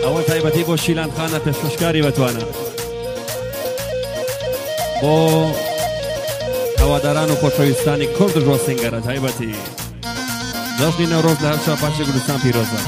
ئەوە تایبەتی بۆ شیلان خانە پێشکەشکاری بەتوانە بۆ هەواداران و خۆشەویستانی کورد ژۆ سینگەرە تایبەتی جەژنی نەورۆز لە هەر شاپاچی کوردستان پیرۆزە.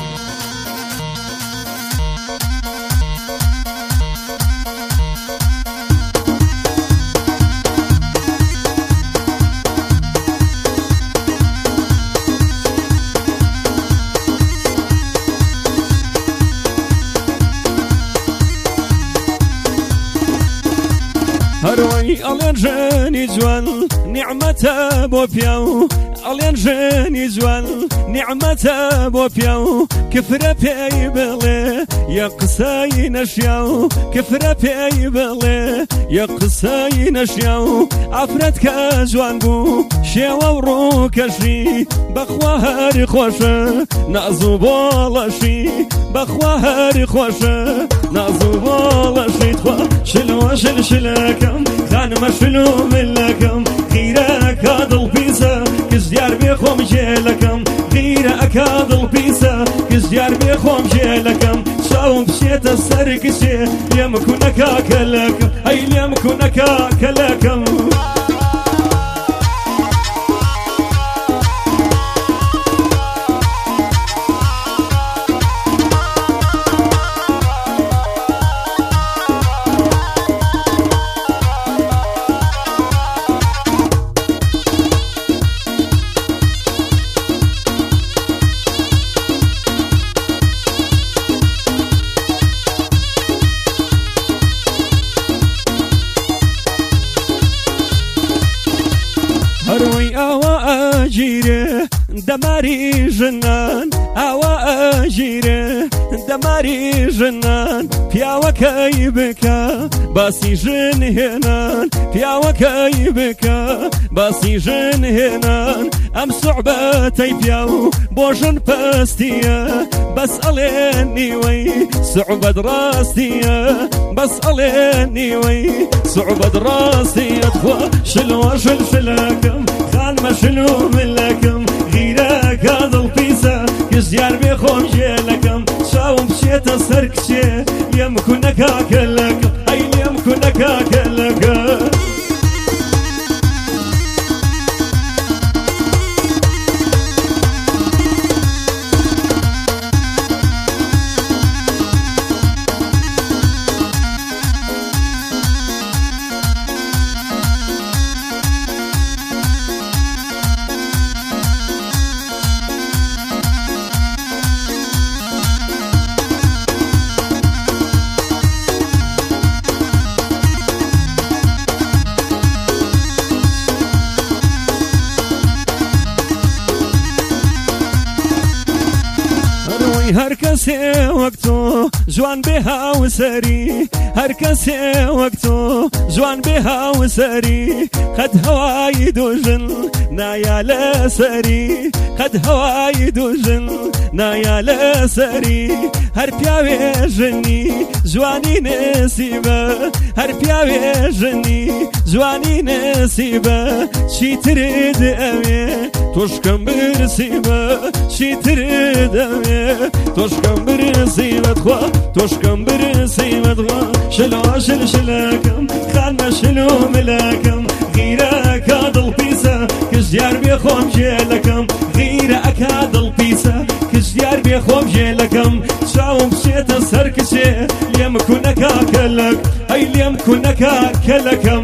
هەروەی ئەڵێن ژێنی جوان نیعمەتە بۆ پیاو ئەڵێن ژێنی جوان نیعمەتە بۆ پیاو کفرە پێی بڵێ یە قسەی نەشیاو کفرە پێی بڵێ یە قسەی نەشیاو ئافرەت کە جوان بوو شێوە و ڕووکەشی بەخوا هەری خۆشە ناز و بۆڵەشی بەخوا هەری خۆشە ناز و بۆڵەشی تخوا شلوە شلشلەکەم خانمە شلو ملەکەم غیرە ئەکا دڵپیسە کەس دیار بێ خۆم ژێلەکەم غیرە ئەکا دڵپیسە کەس دیار بێ خۆم ژێلەکەم چاوم بچێتە سەر کشێ لێم کوونەکە کەلەکەم ئەی لێم کوونەکە کەلەکەم هەروەی ئاوا ئەگیرێ دەماری ژنان ئاوا ئەگیرێ دەماری ژنان پیاوەکەی بکە باسی ژن هێنان پیاوەکەی بکە باسی ژن هێنان ئەم سوعبەتەی پیاو بۆ ژن پەستیە بەس ئەڵێن نیوەی سوعبەت ڕاستیە بەس ئەڵێن نیوەی سوعبەت ڕاستیە خوا شلوە شلشلەکەم خانمە شلو ملەکەم غیرەکە دڵپیسە کەس دیار بێ خۆم ژێلەکەم چاوم بچێتە سەر کچێ لێم کوونەکە کەلەکەم ئەی لێم کوونەکە کەلەکەم هەر کەسێ وەک تۆ جوان بێ هاوسەری هەر کەسێ وەک تۆ جوان بێ هاوسەری قەت هەوای دوژن نایا لەسەری قەت هەوای دوژن نایا لەسەری هەر پیاوێ ژنی جوانی نسیبە هەر پیاوێ ژنی جوانی نسیبە چیترت ئەوێ تۆشکەم برسیبە چیترت ئەوێ تۆشکەم برسیبەت خوا تۆشکەم برسیبەت خوا شلوە شلشلەکەم خانمە شلو ملەکەم غیرە ئەکا دڵپیسە کەس دیار بێ خۆم ژێلەکەم غیرە ئەکا دڵپیسە کەس دیار بێ خۆم ژێلەکەم چاوم بچێتە سەر کچێ لێم کوونەکە کەلەک ئەی لێم کوونەکە کەلەکەم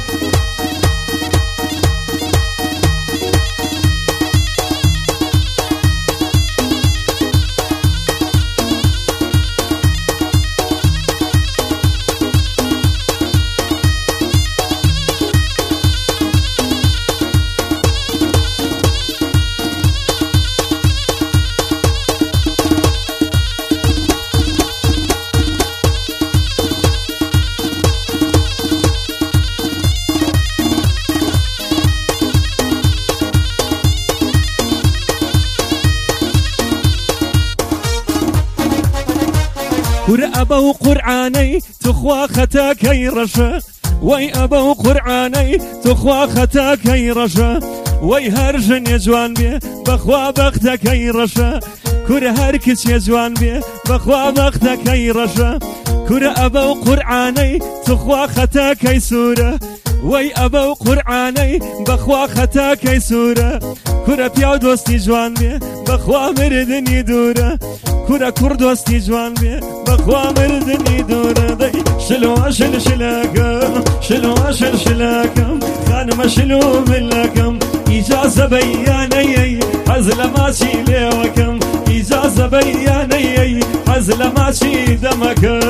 ورا أبو قرعاني تخوا ختاكي رشا وي أبو قرعاني تخوا ختاكي رشا وي هرجن يا جوان بيه بخوا بختكي رشا كورە هەر کچێ جوان بێ بەخوا بەختەکەی ڕەشە كورة أبا وقرآني تخوا ختا كي سورة وي أبا وقرآني بخوا ختا كي سورة كورة بياو دوستي جوان بي بخوا مردني دورة كورة كور دوستي جوان بي بخوا مردني دورة دي شلو أشل شلاكم شلو أشل شلاكم خانم شلو ملكم إجازة بياني حزل ماشي ليوكم إجازة بياني حزل ماشي دمكم